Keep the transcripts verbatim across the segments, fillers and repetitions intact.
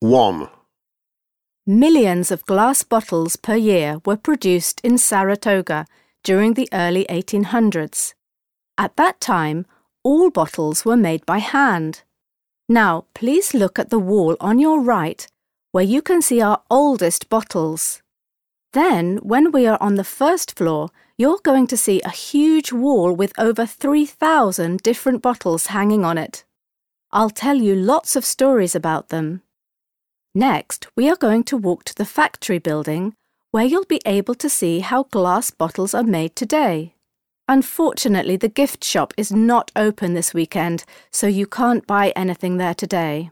one. Millions of glass bottles per year were produced in Saratoga during the early eighteen hundreds. At that time, all bottles were made by hand. Now, please look at the wall on your right, where you can see our oldest bottles. Then, when we are on the first floor, you're going to see a huge wall with over three thousand different bottles hanging on it. I'll tell you lots of stories about them. Next, we are going to walk to the factory building, where you'll be able to see how glass bottles are made today. Unfortunately, the gift shop is not open this weekend, so you can't buy anything there today.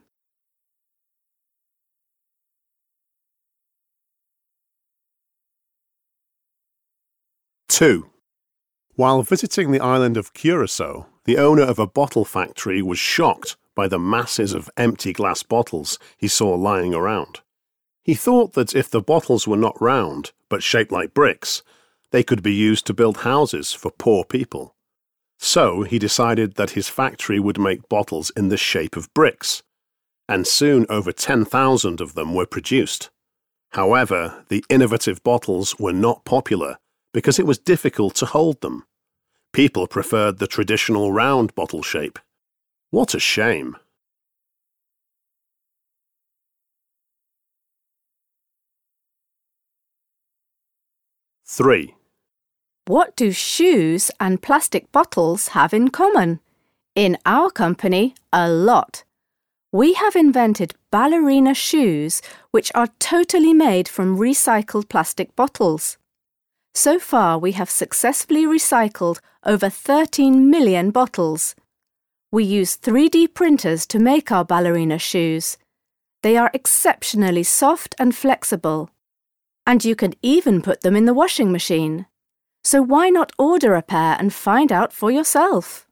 two. While visiting the island of Curacao, the owner of a bottle factory was shocked by the masses of empty glass bottles he saw lying around. He thought that if the bottles were not round, but shaped like bricks, they could be used to build houses for poor people. So he decided that his factory would make bottles in the shape of bricks, and soon over ten thousand of them were produced. However, the innovative bottles were not popular because it was difficult to hold them. People preferred the traditional round bottle shape. What a shame! three. What do shoes and plastic bottles have in common? In our company, a lot. We have invented ballerina shoes, which are totally made from recycled plastic bottles. So far, we have successfully recycled over thirteen million bottles. We use three D printers to make our ballerina shoes. They are exceptionally soft and flexible. And you can even put them in the washing machine. So why not order a pair and find out for yourself?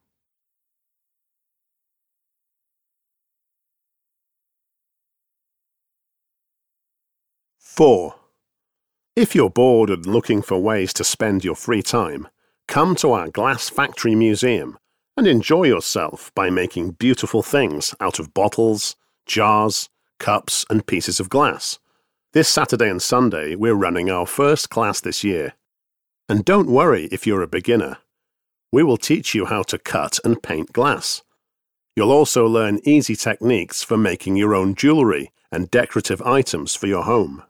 four. If you're bored and looking for ways to spend your free time, come to our Glass Factory Museum and enjoy yourself by making beautiful things out of bottles, jars, cups and pieces of glass. This Saturday and Sunday we're running our first class this year. And don't worry if you're a beginner. We will teach you how to cut and paint glass. You'll also learn easy techniques for making your own jewellery and decorative items for your home.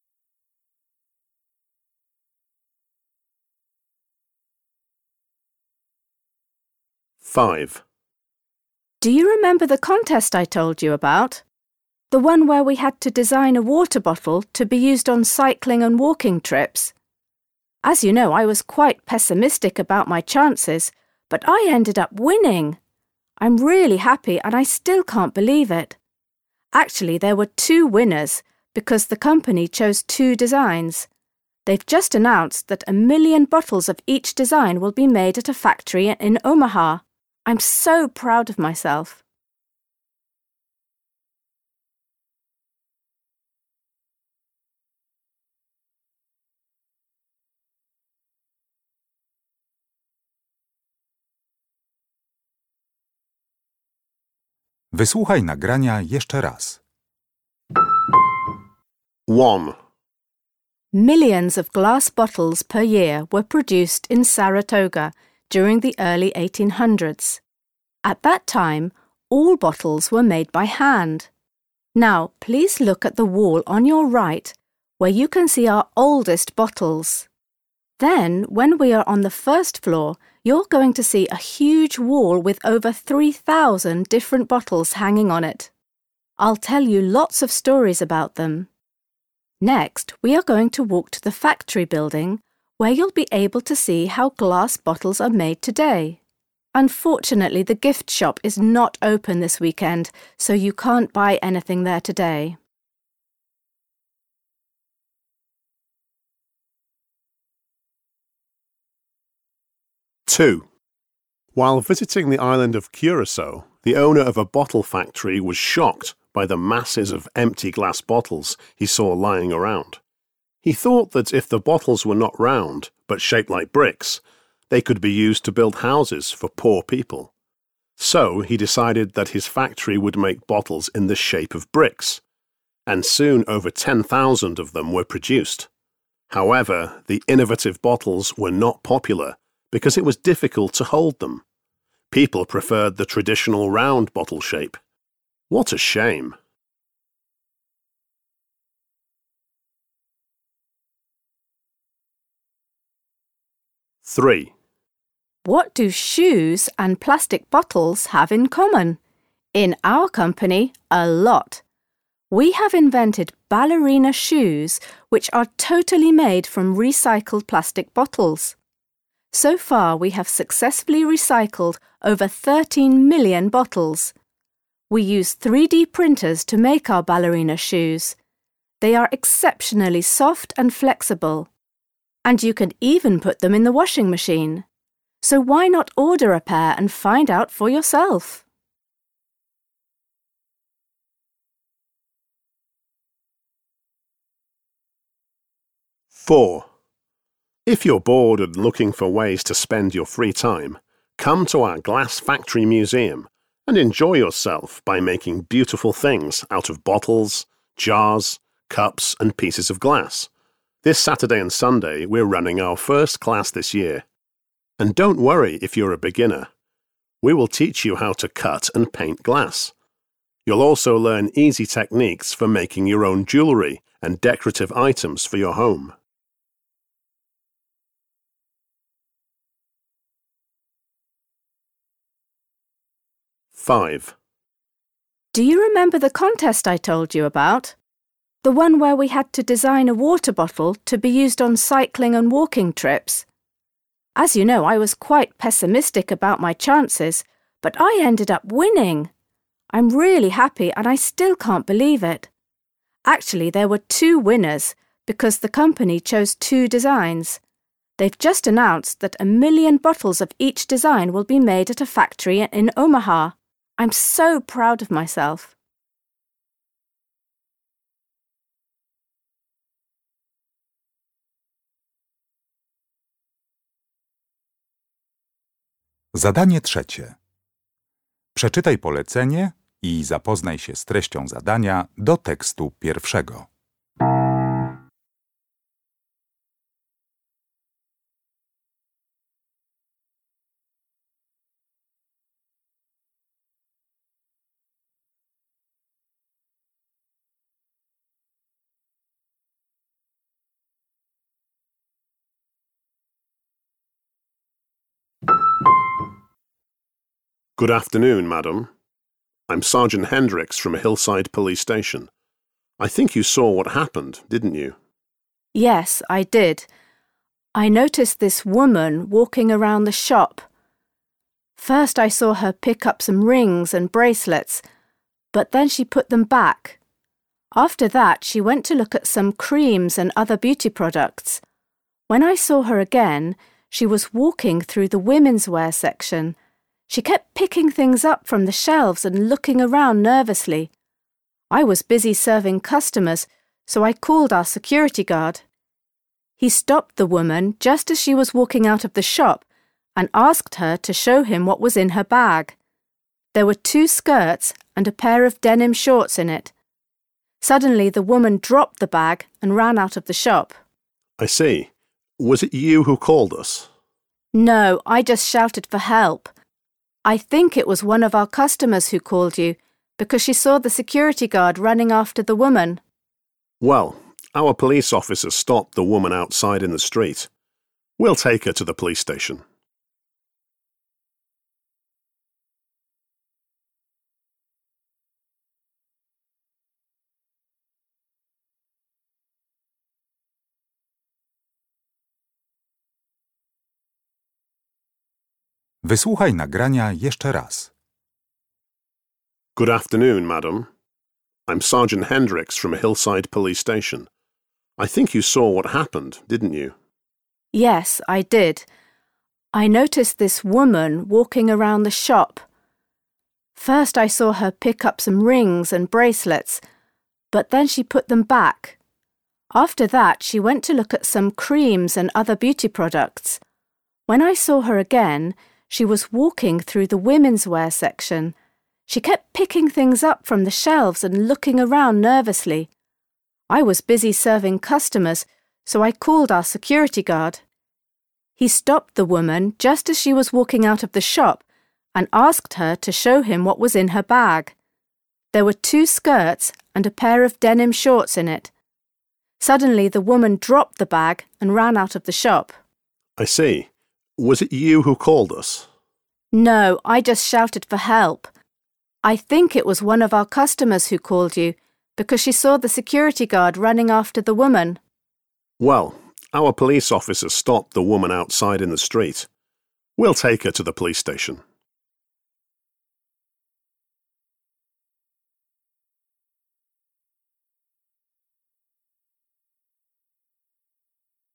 five. Do you remember the contest I told you about? The one where we had to design a water bottle to be used on cycling and walking trips? As you know, I was quite pessimistic about my chances, but I ended up winning. I'm really happy and I still can't believe it. Actually, there were two winners because the company chose two designs. They've just announced that a million bottles of each design will be made at a factory in Omaha. I'm so proud of myself. Wysłuchaj nagrania jeszcze raz. one. Millions of glass bottles per year were produced in Saratoga during the early eighteen hundreds. At that time, all bottles were made by hand. Now, please look at the wall on your right, where you can see our oldest bottles. Then, when we are on the first floor, you're going to see a huge wall with over three thousand different bottles hanging on it. I'll tell you lots of stories about them. Next, we are going to walk to the factory building, where you'll be able to see how glass bottles are made today. Unfortunately, the gift shop is not open this weekend, so you can't buy anything there today. two. While visiting the island of Curacao, the owner of a bottle factory was shocked by the masses of empty glass bottles he saw lying around. He thought that if the bottles were not round, but shaped like bricks, they could be used to build houses for poor people. So he decided that his factory would make bottles in the shape of bricks, and soon over ten thousand of them were produced. However, the innovative bottles were not popular because it was difficult to hold them. People preferred the traditional round bottle shape. What a shame! three. What do shoes and plastic bottles have in common? In our company, a lot. We have invented ballerina shoes which are totally made from recycled plastic bottles. So far, we have successfully recycled over thirteen million bottles. We use three D printers to make our ballerina shoes. They are exceptionally soft and flexible. And you can even put them in the washing machine. So why not order a pair and find out for yourself? four. If you're bored and looking for ways to spend your free time, come to our Glass Factory Museum and enjoy yourself by making beautiful things out of bottles, jars, cups and pieces of glass. This Saturday and Sunday we're running our first class this year. And don't worry if you're a beginner. We will teach you how to cut and paint glass. You'll also learn easy techniques for making your own jewellery and decorative items for your home. five. Do you remember the contest I told you about? The one where we had to design a water bottle to be used on cycling and walking trips? As you know, I was quite pessimistic about my chances, but I ended up winning. I'm really happy and I still can't believe it. Actually, there were two winners because the company chose two designs. They've just announced that a million bottles of each design will be made at a factory in Omaha. I'm so proud of myself. Zadanie trzecie. Przeczytaj polecenie i zapoznaj się z treścią zadania do tekstu pierwszego. Good afternoon, madam. I'm Sergeant Hendricks from Hillside Police Station. I think you saw what happened, didn't you? Yes, I did. I noticed this woman walking around the shop. First I saw her pick up some rings and bracelets, but then she put them back. After that, she went to look at some creams and other beauty products. When I saw her again, she was walking through the women's wear section. She kept picking things up from the shelves and looking around nervously. I was busy serving customers, so I called our security guard. He stopped the woman just as she was walking out of the shop and asked her to show him what was in her bag. There were two skirts and a pair of denim shorts in it. Suddenly the woman dropped the bag and ran out of the shop. I see. Was it you who called us? No, I just shouted for help. I think it was one of our customers who called you, because she saw the security guard running after the woman. Well, our police officer stopped the woman outside in the street. We'll take her to the police station. Wysłuchaj nagrania jeszcze raz. Good afternoon, madam. I'm Sergeant Hendricks from Hillside Police Station. I think you saw what happened, didn't you? Yes, I did. I noticed this woman walking around the shop. First I saw her pick up some rings and bracelets, but then she put them back. After that, she went to look at some creams and other beauty products. When I saw her again, she was walking through the women's wear section. She kept picking things up from the shelves and looking around nervously. I was busy serving customers, so I called our security guard. He stopped the woman just as she was walking out of the shop and asked her to show him what was in her bag. There were two skirts and a pair of denim shorts in it. Suddenly, the woman dropped the bag and ran out of the shop. I see. Was it you who called us? No, I just shouted for help. I think it was one of our customers who called you, because she saw the security guard running after the woman. Well, our police officer stopped the woman outside in the street. We'll take her to the police station.